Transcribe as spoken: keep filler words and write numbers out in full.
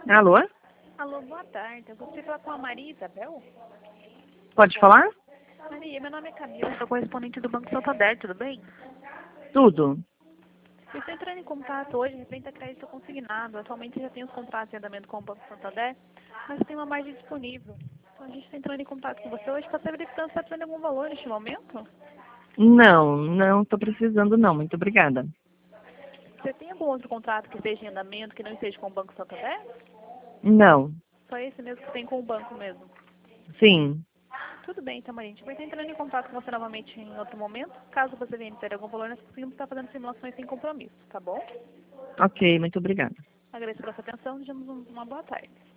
Alô? Alô, boa tarde. Eu gostaria de falar com a Maria Isabel. Pode falar? Maria, meu nome é Camila, sou correspondente do Banco Santander, tudo bem? Tudo. Eu estou entrando em contato hoje, referente a crédito consignado. Atualmente já tenho os contratos de andamento com o Banco Santander, mas tem uma margem disponível. Então a gente está entrando em contato com você hoje para saber se você está precisando de algum valor neste momento. Não, não estou precisando não. Muito obrigada. Você tem algum outro contrato que esteja em andamento, que não esteja com o Banco Santander? Não. Só esse mesmo que tem com o banco mesmo. Sim. Tudo bem, então, Maria. A gente vai estar entrando em contato com você novamente em outro momento. Caso você venha ter algum valor, nós conseguimos estar fazendo simulações sem compromisso, tá bom? Ok, muito obrigada. Agradeço pela sua atenção. Desejamos um- uma boa tarde.